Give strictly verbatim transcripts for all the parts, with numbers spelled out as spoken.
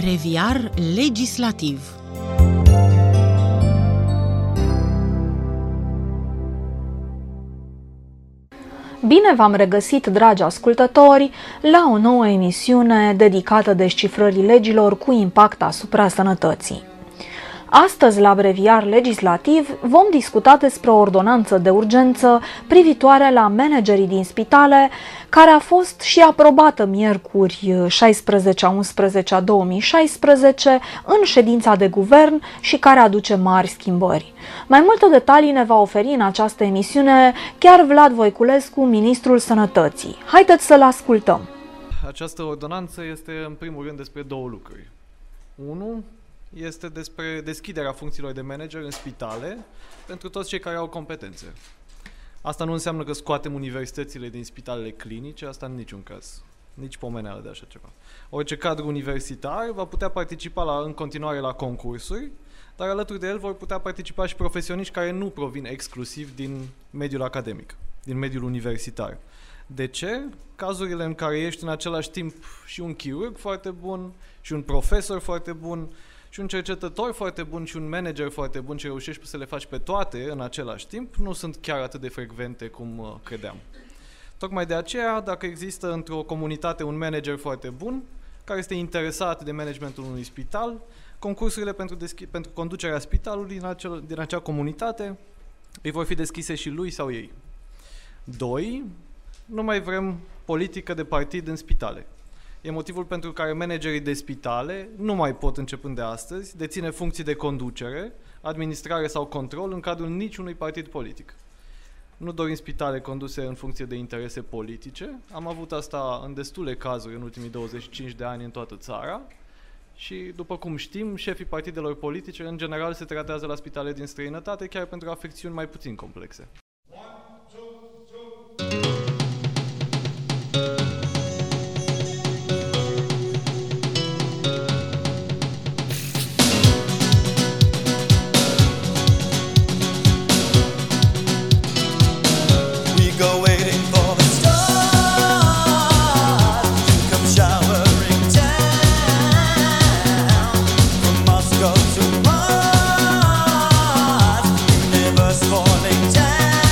Breviar legislativ. Bine v-am regăsit, dragi ascultători, la o nouă emisiune dedicată descifrării legilor cu impact asupra sănătății. Astăzi, la Breviar legislativ, vom discuta despre o ordonanță de urgență privitoare la managerii din spitale, care a fost și aprobată miercuri șaisprezece a unsprezece a două mii șaisprezece în ședința de guvern și care aduce mari schimbări. Mai multe detalii ne va oferi în această emisiune chiar Vlad Voiculescu, ministrul Sănătății. Haideți să-l ascultăm. Această ordonanță este în primul rând despre două lucruri. Unu, este despre deschiderea funcțiilor de manager în spitale pentru toți cei care au competențe. Asta nu înseamnă că scoatem universitățile din spitalele clinice, asta în niciun caz. Nici pomeneală de așa ceva. Orice cadru universitar va putea participa la, în continuare la concursuri, dar alături de el vor putea participa și profesioniști care nu provin exclusiv din mediul academic, din mediul universitar. De ce? Cazurile în care ești în același timp și un chirurg foarte bun, și un profesor foarte bun, și un cercetător foarte bun și un manager foarte bun și reușești să le faci pe toate în același timp, nu sunt chiar atât de frecvente cum uh, credeam. Tocmai de aceea, dacă există într-o comunitate un manager foarte bun, care este interesat de managementul unui spital, concursurile pentru, deschi- pentru conducerea spitalului din, acel, din acea comunitate îi vor fi deschise și lui sau ei. Doi, nu mai vrem politică de partid în spitale. E motivul pentru care managerii de spitale nu mai pot, începând de astăzi, deține funcții de conducere, administrare sau control în cadrul niciunui partid politic. Nu dorim spitale conduse în funcție de interese politice. Am avut asta în destule cazuri în ultimii douăzeci și cinci de ani în toată țara și, după cum știm, șefii partidelor politice în general se tratează la spitale din străinătate chiar pentru afecțiuni mai puțin complexe. Falling down.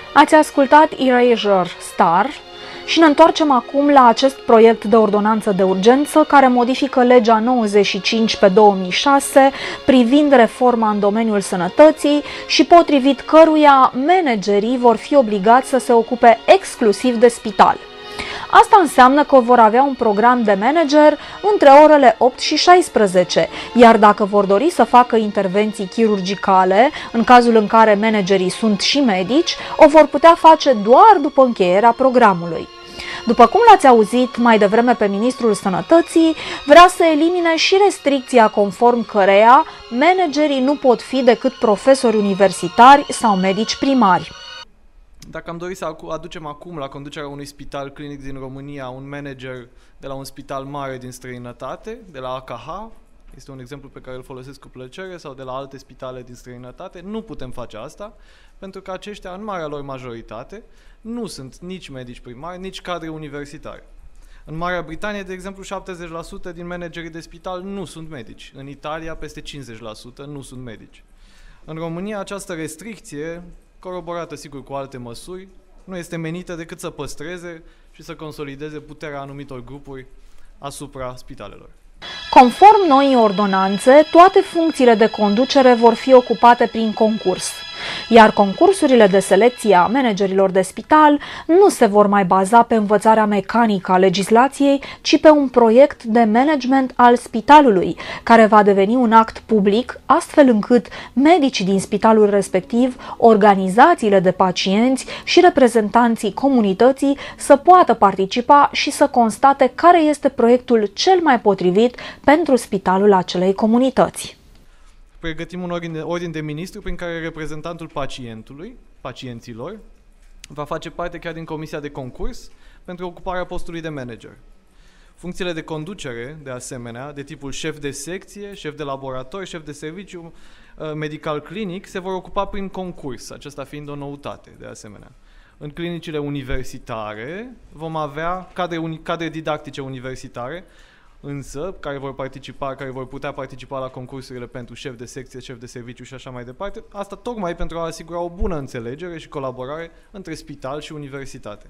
Ați ascultat Erasure Star și ne întoarcem acum la acest proiect de ordonanță de urgență care modifică legea nouăzeci și cinci pe două mii șase privind reforma în domeniul sănătății și potrivit căruia managerii vor fi obligați să se ocupe exclusiv de spital. Asta înseamnă că vor avea un program de manager între orele opt și șaisprezece, iar dacă vor dori să facă intervenții chirurgicale, în cazul în care managerii sunt și medici, o vor putea face doar după încheierea programului. După cum l-ați auzit mai devreme pe Ministrul Sănătății, vrea să elimine și restricția conform căreia managerii nu pot fi decât profesori universitari sau medici primari. Dacă am dorit să aducem acum la conducerea unui spital clinic din România un manager de la un spital mare din străinătate, de la A K H, este un exemplu pe care îl folosesc cu plăcere, sau de la alte spitale din străinătate, nu putem face asta, pentru că aceștia, în marea lor majoritate, nu sunt nici medici primari, nici cadre universitari. În Marea Britanie, de exemplu, șaptezeci la sută din managerii de spital nu sunt medici. În Italia, peste cincizeci la sută nu sunt medici. În România, această restricție, coroborată sigur cu alte măsuri, nu este menită decât să păstreze și să consolideze puterea anumitor grupuri asupra spitalelor. Conform noii ordonanțe, toate funcțiile de conducere vor fi ocupate prin concurs, iar concursurile de selecție a managerilor de spital nu se vor mai baza pe învățarea mecanică a legislației, ci pe un proiect de management al spitalului, care va deveni un act public, astfel încât medicii din spitalul respectiv, organizațiile de pacienți și reprezentanții comunității să poată participa și să constate care este proiectul cel mai potrivit pentru spitalul acelei comunități. Pregătim un ordin de, ordin de ministru prin care reprezentantul pacientului, pacienților, va face parte chiar din comisia de concurs pentru ocuparea postului de manager. Funcțiile de conducere, de asemenea, de tipul șef de secție, șef de laborator, șef de serviciu medical clinic, se vor ocupa prin concurs, acesta fiind o noutate, de asemenea. În clinicile universitare vom avea cadre, uni, cadre didactice universitare, însă, care vor participa, care vor putea participa la concursurile pentru șef de secție, șef de serviciu și așa mai departe, asta tocmai pentru a asigura o bună înțelegere și colaborare între spital și universitate.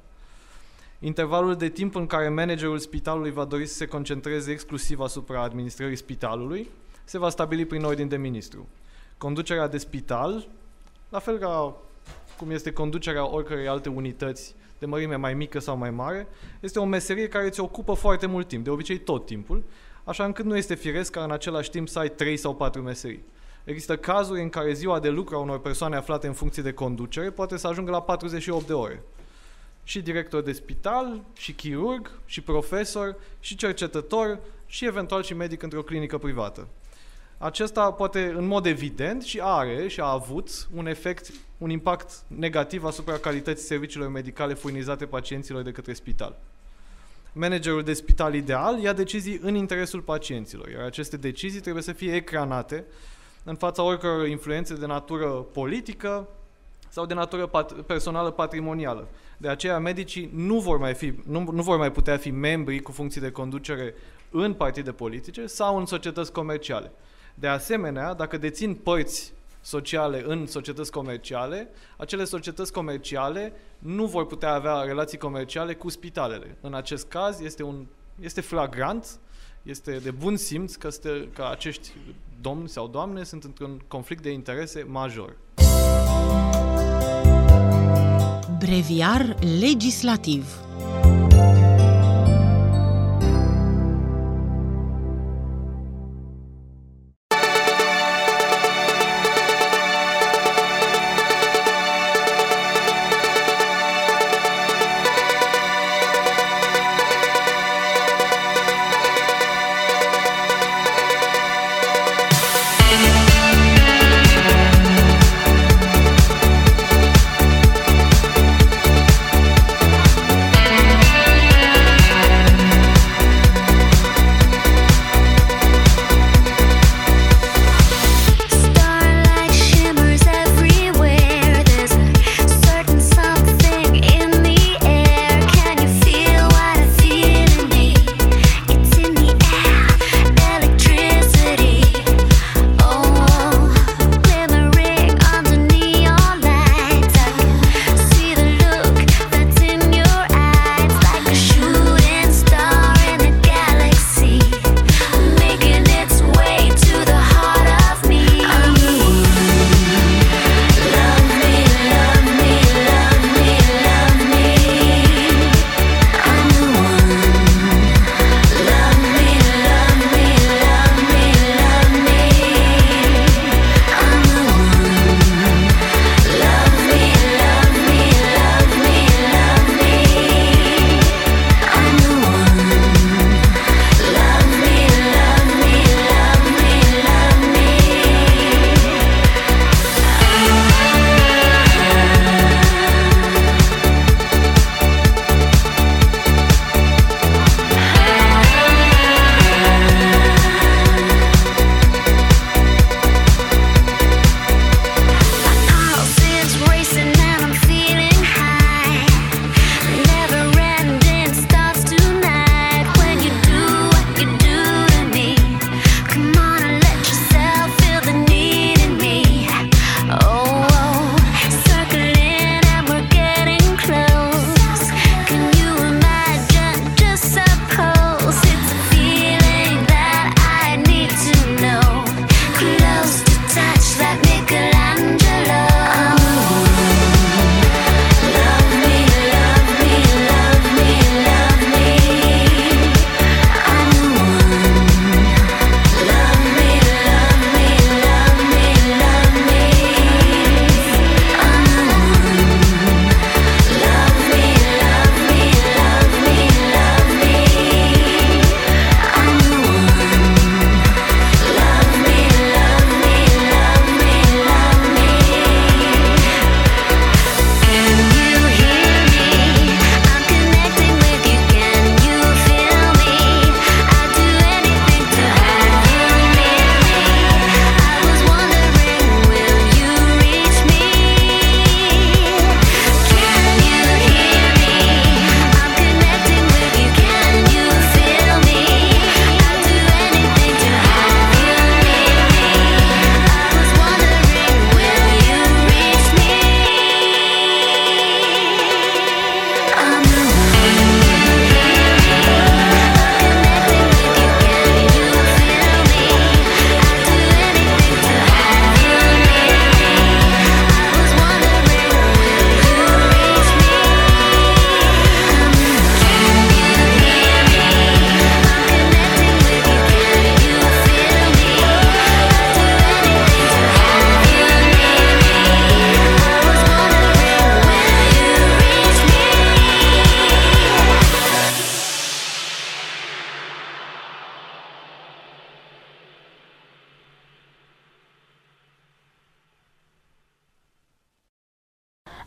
Intervalul de timp în care managerul spitalului va dori să se concentreze exclusiv asupra administrării spitalului se va stabili prin ordin de ministru. Conducerea de spital, la fel ca cum este conducerea oricărei alte unități de mărime mai mică sau mai mare, este o meserie care îți ocupă foarte mult timp, de obicei tot timpul, așa încât nu este firesc ca în același timp să ai trei sau patru meserii. Există cazuri în care ziua de lucru a unor persoane aflate în funcție de conducere poate să ajungă la patruzeci și opt de ore. Și director de spital, și chirurg, și profesor, și cercetător, și eventual și medic într-o clinică privată. Acesta poate, în mod evident, și are și a avut un efect, un impact negativ asupra calității serviciilor medicale furnizate pacienților de către spital. Managerul de spital ideal ia decizii în interesul pacienților, iar aceste decizii trebuie să fie ecranate în fața oricăror influențe de natură politică sau de natură pat- personală patrimonială. De aceea, medicii nu vor mai fi, nu, nu vor mai putea fi membri cu funcții de conducere în partide politice sau în societăți comerciale. De asemenea, dacă dețin părți sociale în societăți comerciale, acele societăți comerciale nu vor putea avea relații comerciale cu spitalele. În acest caz este, un, este flagrant, este de bun simț că, este, că acești domni sau doamne sunt într-un conflict de interese major. Breviar legislativ.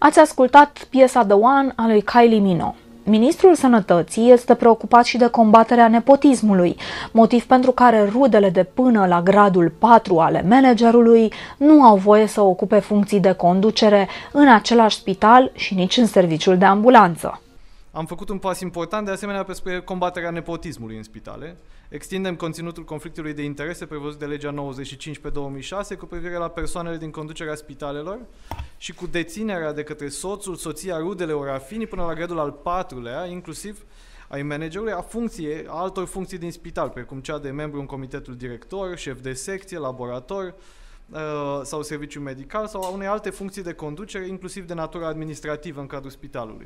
Ați ascultat piesa The One a lui Kylie Minogue. Ministrul Sănătății este preocupat și de combaterea nepotismului, motiv pentru care rudele de până la gradul patru ale managerului nu au voie să ocupe funcții de conducere în același spital și nici în serviciul de ambulanță. Am făcut un pas important de asemenea spre combaterea nepotismului în spitale. Extindem conținutul conflictului de interese prevăzut de legea nouăzeci și cinci pe două mii șase cu privire la persoanele din conducerea spitalelor și cu deținerea de către soțul, soția, rudele ori afinii până la gradul al patrulea, inclusiv ai managerului, a, funcție, a altor funcții din spital, precum cea de membru în comitetul director, șef de secție, laborator uh, sau serviciu medical sau a unei alte funcții de conducere, inclusiv de natură administrativă în cadrul spitalului.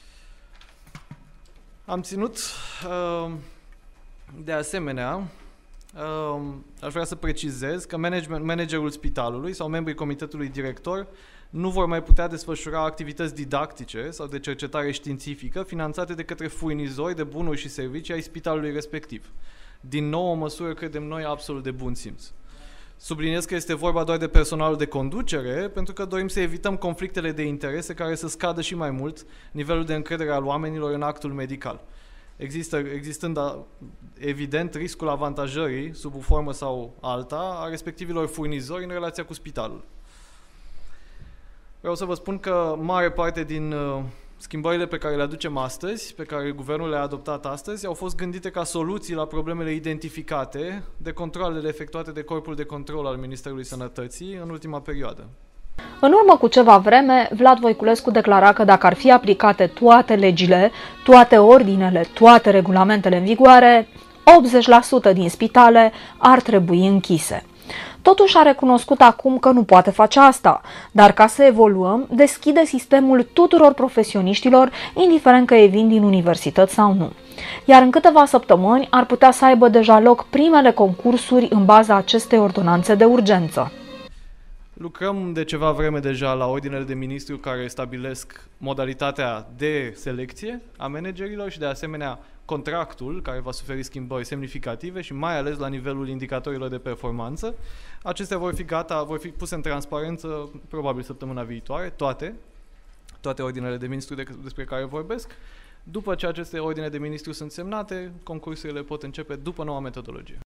Am ținut, uh, de asemenea, uh, aș vrea să precizez că management, managerul spitalului sau membrii comitetului director nu vor mai putea desfășura activități didactice sau de cercetare științifică finanțate de către furnizori de bunuri și servicii ai spitalului respectiv. Din nou, o măsură, credem noi, absolut de bun simț. Subliniez că este vorba doar de personalul de conducere, pentru că dorim să evităm conflictele de interese care să scadă și mai mult nivelul de încredere al oamenilor în actul medical. Există, existând evident riscul avantajării, sub o formă sau alta, a respectivilor furnizori în relația cu spitalul. Vreau să vă spun că mare parte din uh, schimbările pe care le aducem astăzi, pe care guvernul le-a adoptat astăzi, au fost gândite ca soluții la problemele identificate de controalele efectuate de Corpul de Control al Ministerului Sănătății în ultima perioadă. În urmă cu ceva vreme, Vlad Voiculescu declara că dacă ar fi aplicate toate legile, toate ordinele, toate regulamentele în vigoare, optzeci la sută din spitale ar trebui închise. Totuși a recunoscut acum că nu poate face asta, dar ca să evoluăm, deschide sistemul tuturor profesioniștilor, indiferent că ei vin din universități sau nu. Iar în câteva săptămâni ar putea să aibă deja loc primele concursuri în baza acestei ordonanțe de urgență. Lucrăm de ceva vreme deja la ordinele de ministru care stabilesc modalitatea de selecție a managerilor și de asemenea contractul care va suferi schimbări semnificative și mai ales la nivelul indicatorilor de performanță. Acestea vor fi gata, vor fi puse în transparență probabil săptămâna viitoare, toate, toate ordinele de ministru de, despre care vorbesc. După ce aceste ordine de ministru sunt semnate, concursurile pot începe după noua metodologie.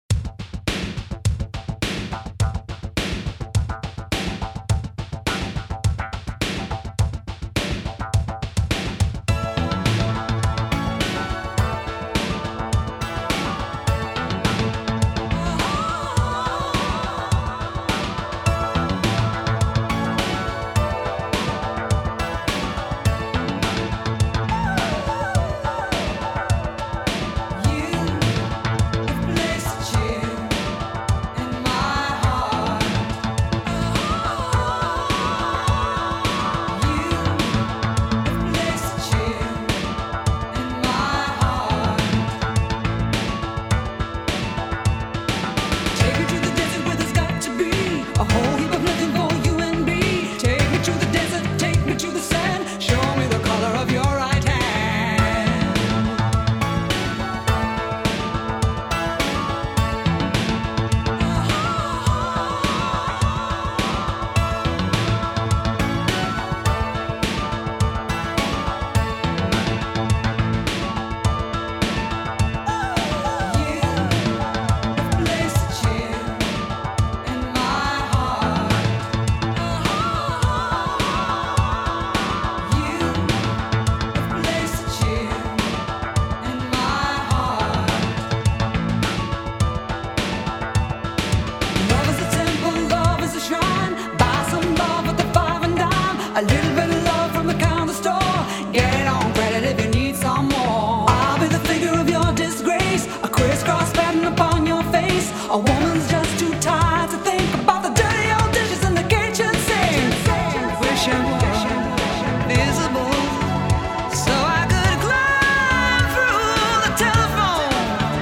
A woman's just too tired to think about the dirty old dishes in the kitchen sink. Wish I was visible so I could climb through the telephone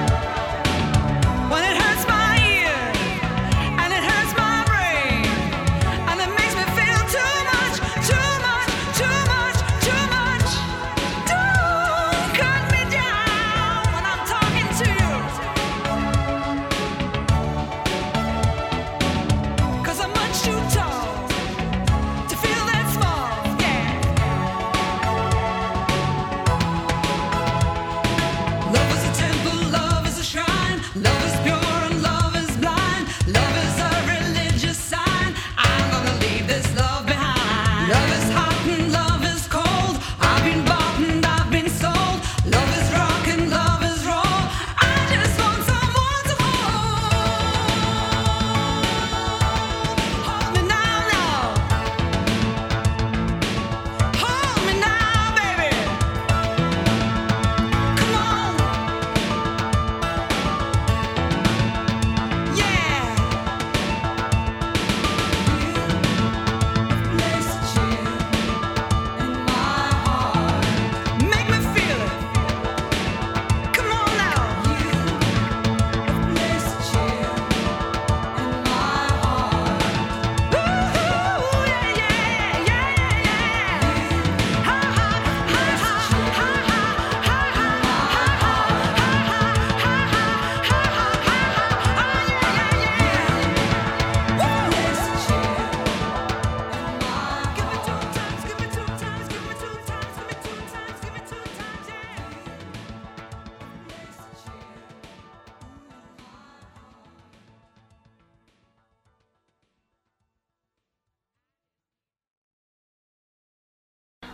when it hurts my ear and it hurts my brain and it makes me feel too much, too much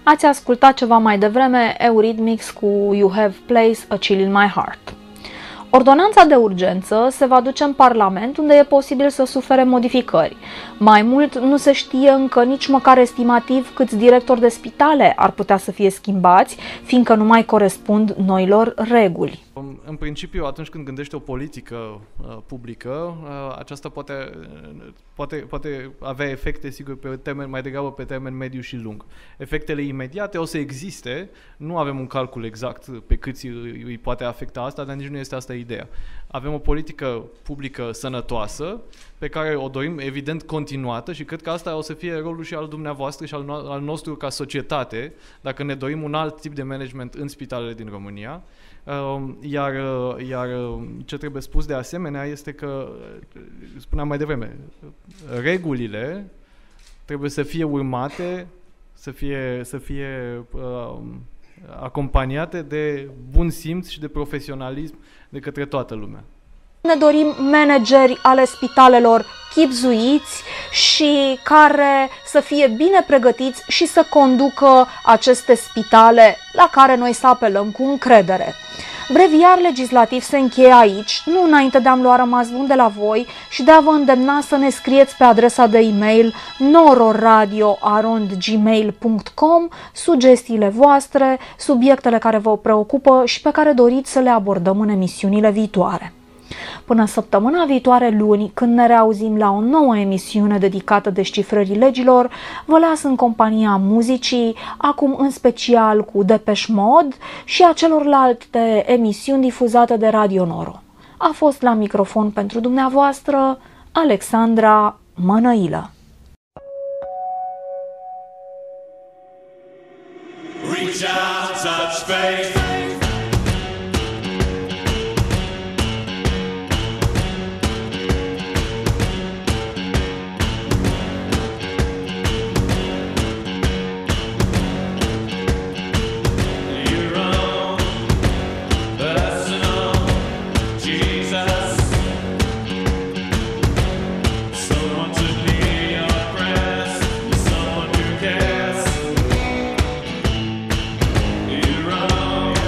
Ați ascultat ceva mai devreme Eurythmics cu You Have Placed a Chill in My Heart. Ordonanța de urgență se va duce în Parlament, unde e posibil să sufere modificări. Mai mult, nu se știe încă nici măcar estimativ câți directori de spitale ar putea să fie schimbați, fiindcă nu mai corespund noilor reguli. În principiu, atunci când gândești o politică uh, publică, uh, aceasta poate, uh, poate, poate avea efecte, sigur, pe termen, mai degrabă pe termen mediu și lung. Efectele imediate o să existe, nu avem un calcul exact pe câți îi, îi poate afecta asta, dar nici nu este asta ideea. Avem o politică publică sănătoasă, pe care o dorim, evident, continuată și cred că asta o să fie rolul și al dumneavoastră și al, no- al nostru ca societate, dacă ne dorim un alt tip de management în spitalele din România. Iar, iar ce trebuie spus de asemenea este că, spuneam mai devreme, regulile trebuie să fie urmate, să fie, să fie uh, acompaniate de bun simț și de profesionalism de către toată lumea. Ne dorim manageri ale spitalelor chibzuiți și care să fie bine pregătiți și să conducă aceste spitale la care noi să apelăm cu încredere. Breviar legislativ se încheie aici, nu înainte de a-mi lua rămas bun de la voi și de a vă îndemna să ne scrieți pe adresa de e-mail nororadio arond gmail punct com sugestiile voastre, subiectele care vă preocupă și pe care doriți să le abordăm în emisiunile viitoare. Până săptămâna viitoare luni, când ne reauzim la o nouă emisiune dedicată descifrării legilor, vă las în compania muzicii, acum în special cu Depeche Mode și a celorlalte emisiuni difuzate de Radio Noro. A fost la microfon pentru dumneavoastră Alexandra Mănăilă. Reach out, touch faith. You're wrong.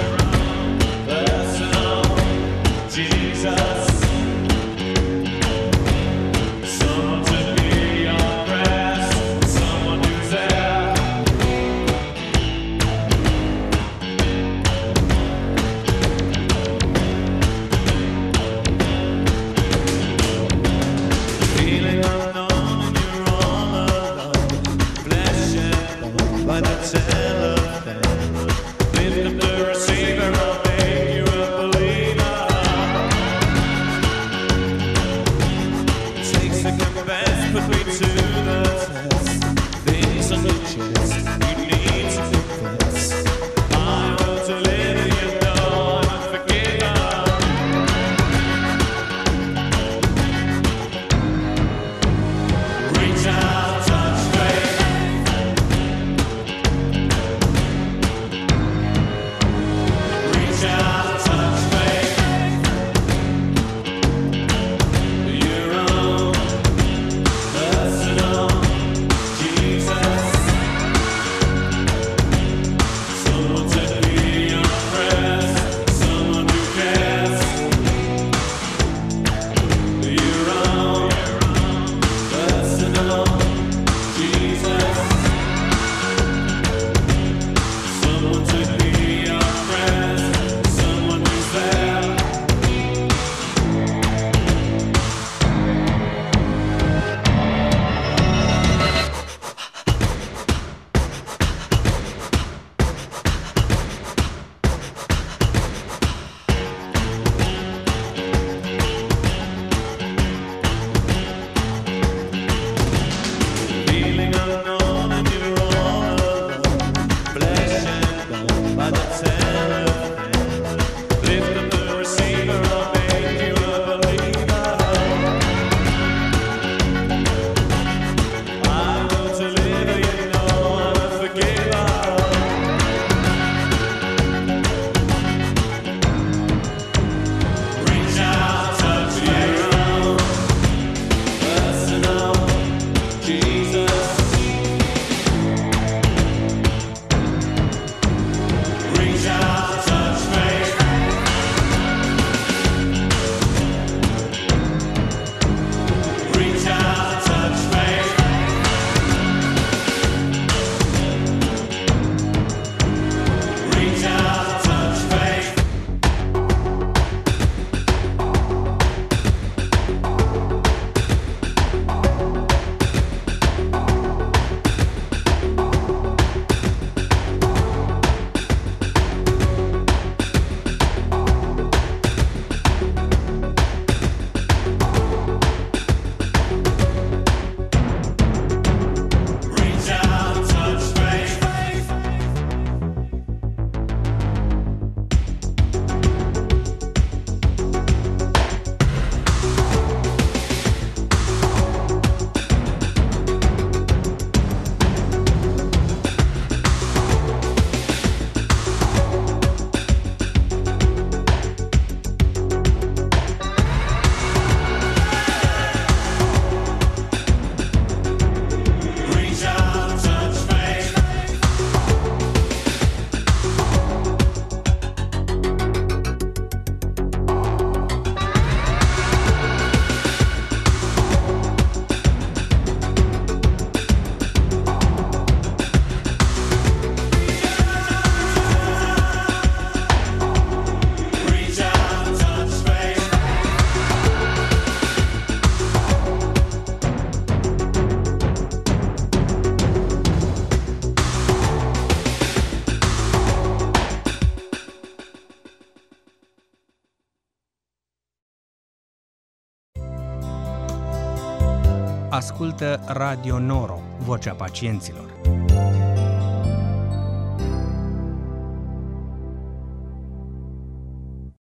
Ascultă Radio Noro, vocea pacienților.